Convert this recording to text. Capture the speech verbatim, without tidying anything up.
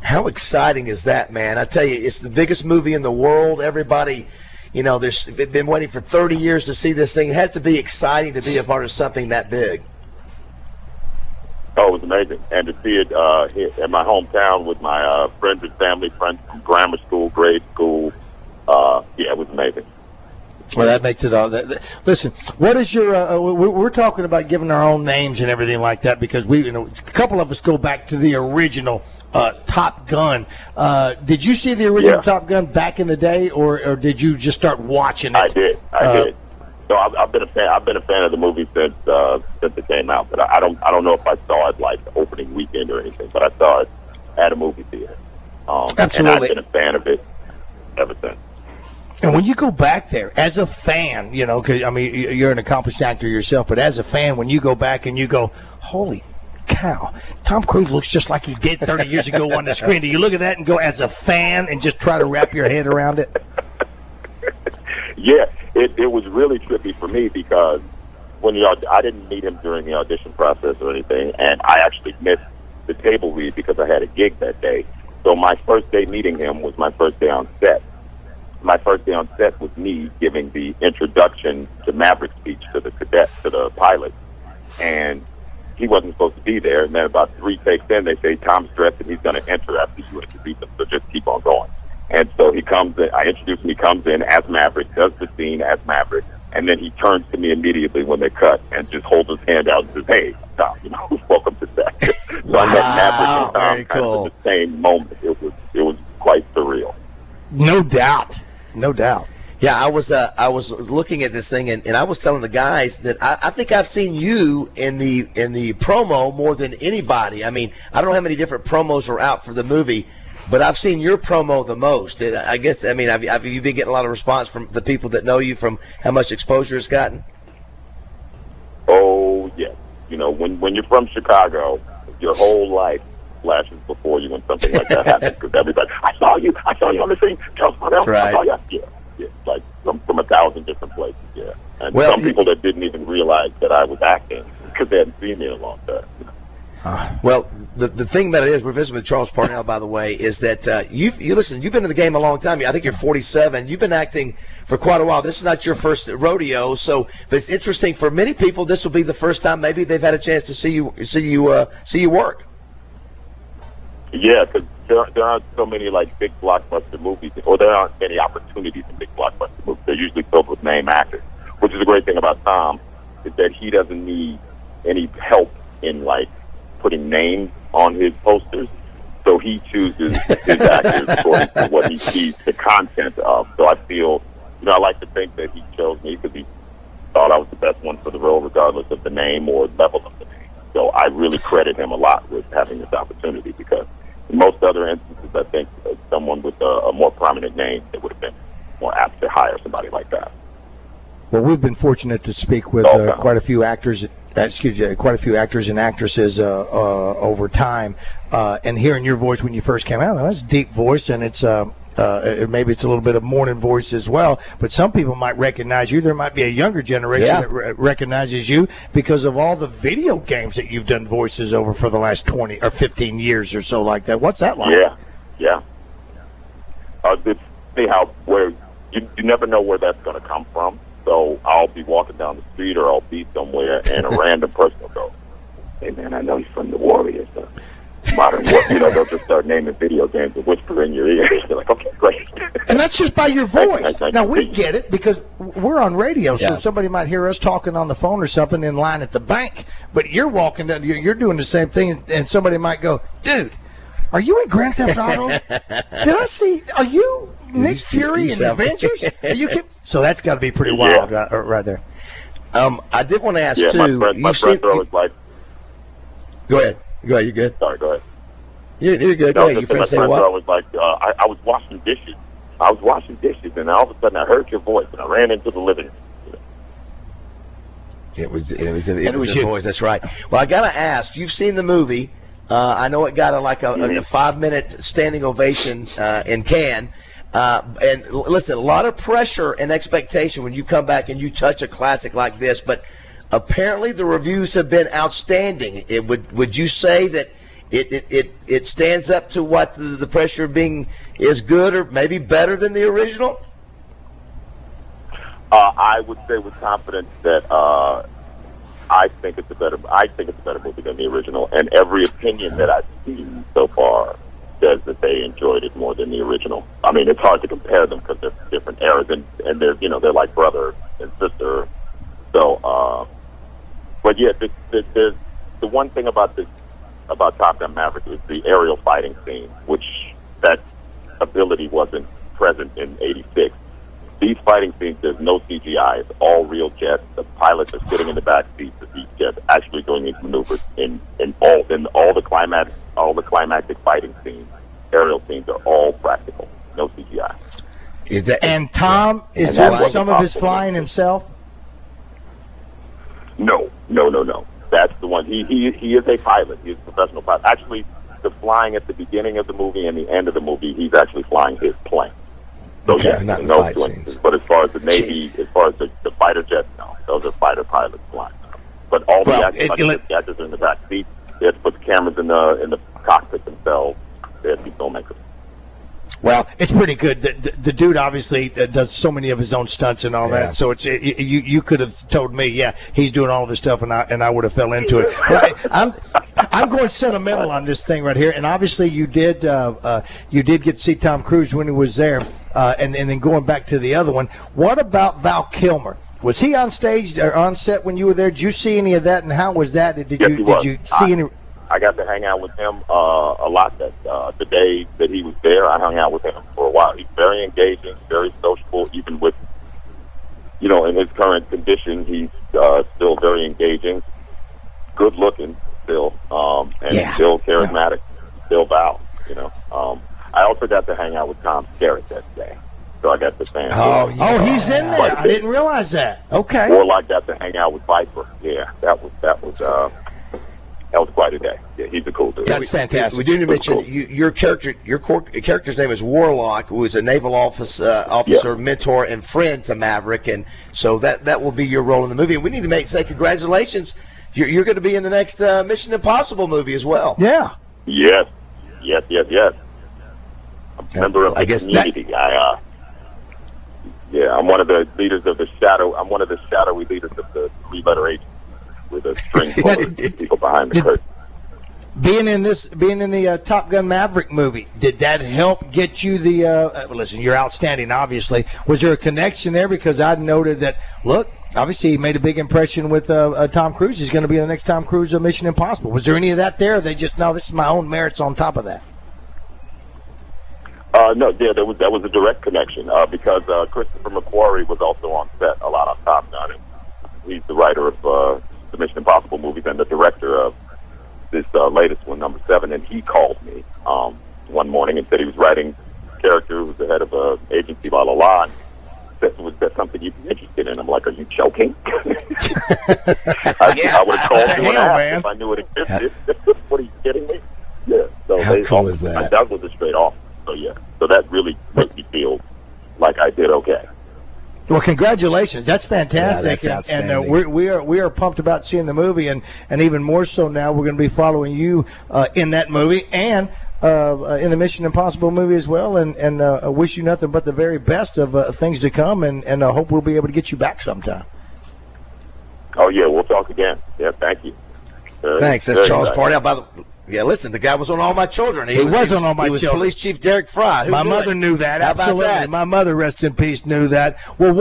How exciting is that, man? I tell you, it's the biggest movie in the world. Everybody, you know, there's been waiting for thirty years to see this thing. It has to be exciting to be a part of something that big. Oh, it was amazing. And to see it uh, here in my hometown with my uh, friends and family, friends from grammar school, grade school, uh, yeah, it was amazing. Well, that makes it all. That, that, listen, what is your? Uh, we're, we're talking about giving our own names and everything like that because we, you know, a couple of us go back to the original uh, Top Gun. Uh, did you see the original yeah. Top Gun back in the day, or, or did you just start watching it? I did. I uh, did. So I've, I've been a fan. I've been a fan of the movie since uh, since it came out. But I, I don't. I don't know if I saw it like the opening weekend or anything. But I saw it at a movie theater. Um, Absolutely. And I've been a fan of it ever since. And when you go back there as a fan, you know, because I mean, you're an accomplished actor yourself, but as a fan, when you go back and you go, holy cow, Tom Cruise looks just like he did thirty years ago on the screen. Do you look at that and go as a fan and just try to wrap your head around it? Yeah, it, it was really trippy for me because when the I didn't meet him during the audition process or anything, and I actually missed the table read because I had a gig that day. So my first day meeting him was my first day on set. My first day on set was me giving the introduction to Maverick speech to the cadet, to the pilot, and he wasn't supposed to be there. And then about three takes in, they say, Tom's dressed and he's going to enter after you introduce him, so just keep on going. And so he comes in, I introduce him, he comes in as Maverick, does the scene as Maverick, and then he turns to me immediately when they cut and just holds his hand out and says, hey, Tom, you know, welcome to set. So wow, I met Maverick and Tom very cool. kind of at the same moment. It was, it was quite surreal. No doubt. No doubt. Yeah, I was uh, I was looking at this thing, and, and I was telling the guys that I, I think I've seen you in the in the promo more than anybody. I mean, I don't know how many different promos are out for the movie, but I've seen your promo the most. I guess, I mean, have, have you been getting a lot of response from the people that know you from how much exposure it's gotten? Oh, yes. You know, when, when you're from Chicago, your whole life flashes before you when something like that happens because everybody, I saw you, I saw you on the scene, That's right. I saw you. Yeah, yeah, like from, from a thousand different places, yeah. And well, some people that didn't even realize that I was acting because they hadn't seen me in a long time. Uh, well, the the thing about it is, we're visiting with Charles Parnell, by the way, is that uh, you you listen. You've been in the game a long time. I think you're forty-seven. You've been acting for quite a while. This is not your first rodeo, so but it's interesting for many people. This will be the first time maybe they've had a chance to see you see you uh, see you work. Yeah, because there, there aren't so many like big blockbuster movies, or there aren't many opportunities in big blockbuster movies. They're usually filled with name actors, which is a great thing about Tom, is that he doesn't need any help in like putting names on his posters. So he chooses his actors according to what he sees the content of. So I feel, you know, I like to think that he chose me because he thought I was the best one for the role, regardless of the name or level of the name. So I really credit him a lot with having this opportunity because in most other instances, I think uh, someone with a, a more prominent name, it would have been more apt to hire somebody like that. Well, we've been fortunate to speak with uh, quite a few actors, uh, excuse me, quite a few actors and actresses uh, uh, over time. Uh, and hearing your voice when you first came out, that's a deep voice, and it's uh, uh, maybe it's a little bit of morning voice as well. But some people might recognize you. There might be a younger generation yeah. that re- recognizes you because of all the video games that you've done voices over for the last twenty or fifteen years or so, like that. What's that like? Yeah, yeah. Uh, it's see how where you, you never know where that's going to come from. So I'll be walking down the street or I'll be somewhere and a random person will go, hey, man, I know you're from the Warriors. Uh, modern Warriors. You know, they'll just start naming video games and whisper in your ear. You're like, okay, great. And that's just by your voice. Now, we get it because we're on radio, so yeah. somebody might hear us talking on the phone or something in line at the bank, but you're walking down, you're doing the same thing, and somebody might go, dude, are you in Grand Theft Auto? Did I see, are you Nick Fury in Avengers? Are you kidding? So that's got to be pretty wild yeah. right, right there. Um, I did want to ask, yeah, too. My friend, my friend seen, was like, go ahead. Go ahead. You're good. Sorry, go ahead. You're, you're good. No, go ahead. Your friend say what? I was like, uh, I, I was washing dishes. I was washing dishes, and all of a sudden I heard your voice, and I ran into the living room. You know? It was, it was, it, it was your voice. That's right. Well, I got to ask, you've seen the movie. Uh, I know it got a, like a, mm-hmm. a five-minute standing ovation uh, in Cannes. Uh, and l- listen, a lot of pressure and expectation when you come back and you touch a classic like this. But apparently the reviews have been outstanding. It, would would you say that it it, it, it stands up to what the, the pressure of being is good or maybe better than the original? Uh, I would say with confidence that uh, I think it's a better. I think it's a better movie than the original, and every opinion that I've seen so far says that they enjoyed it more than the original. I mean, it's hard to compare them because they're different eras, and, and they're you know they're like brother and sister. So, uh, but yeah, the, the, the the one thing about this about Top Gun Maverick is the aerial fighting scene, which that ability wasn't present in eighty-six. These fighting scenes, there's no C G I. It's all real jets. The pilots are sitting in the back seats of these jets, actually doing these maneuvers in, in all in all the climax, all the climactic fighting scenes, aerial scenes are all practical, no C G I. Is that, and Tom is and doing some of his flying himself? No, no, no, no. That's the one. He he he is a pilot. He's a professional pilot. Actually, the flying at the beginning of the movie and the end of the movie, he's actually flying his plane. So okay, yeah, not no fight scenes. But as far as the Navy, Jeez. as far as the, the fighter jets, no, those are fighter pilots flying. But all the well, actors, it, like the actors are in the back seat. They have to put the cameras in the in the cockpit themselves. They have to be filmmakers. Well, it's pretty good. The, the, the dude obviously does so many of his own stunts and all yeah. that. So it's it, you you could have told me, yeah, he's doing all this stuff, and I and I would have fell into it. But I'm I'm going sentimental on this thing right here, and obviously you did uh, uh, you did get to see Tom Cruise when he was there, uh, and and then going back to the other one. What about Val Kilmer? Was he on stage or on set when you were there? Did you see any of that, and how was that? Did yes, you he did was. you see I, any? I got to hang out with him uh, a lot. That uh, the day that he was there, I hung out with him for a while. He's very engaging, very sociable, even with, you know, in his current condition, he's uh, still very engaging, good looking still, um, and Yeah. still charismatic, still Val, you know. Um, I also got to hang out with Tom Skerritt that day, so I got to fan. Oh, oh, he's in there. I didn't realize that. Okay. Or like got to hang out with Viper. Yeah, that was that was. Uh, That was quite a day. Yeah, he's a cool dude. That's fantastic. We do need to mention Cool. you, your character. Your cor- character's name is Warlock, who is a naval office, uh, officer, Yeah. mentor, and friend to Maverick, and so that that will be your role in the movie. And we need to make say congratulations. You're, you're going to be in the next uh, Mission Impossible movie as well. Yeah. Yes, yes, yes, yes. I'm a member of the I guess community. That... I, uh, yeah, I'm one of the leaders of the shadow. I'm one of the shadowy leaders of the three-letter agency with a string full of people behind the Did- curtain. Being in this, being in the uh, Top Gun Maverick movie, did that help get you the? Uh, uh, listen, you're outstanding. Obviously, was there a connection there? Because I noted that. Look, obviously, he made a big impression with uh, uh, Tom Cruise. He's going to be the next Tom Cruise of Mission Impossible. Was there any of that there? Or they just no. This is my own merits on top of that. Uh, no, yeah, there was that was a direct connection uh, because uh, Christopher McQuarrie was also on set a lot on Top Gun. And he's the writer of uh, the Mission Impossible movies and the director of this uh, latest one, number seven, and he called me um, one morning and said he was writing a character who was the head of a agency, blah, blah, blah, and said, was that something you'd be interested in? I'm like, are you joking? I, Yeah, I would have called what the you and hell, asked man? if I knew it existed. What are you kidding me? Yeah. So How they, cool is that? That was a straight off. So, yeah. So that really made me feel like I did okay. Well, congratulations. That's fantastic. Yeah, that's and and uh, outstanding. we're, we are we are pumped about seeing the movie, and, and even more so now we're going to be following you uh, in that movie and uh, uh, in the Mission Impossible movie as well. And and uh, I wish you nothing but the very best of uh, things to come, and and I hope we'll be able to get you back sometime. Oh, yeah. We'll talk again. Yeah. Thank you. Very, Thanks. That's very Charles nice. Parnell. By the yeah, listen, the guy was on All My Children. He was on All My he was Children. Police Chief Derek Fry. Who My knew mother it? knew that. How about Absolutely. that? My mother, rest in peace, knew that. Well.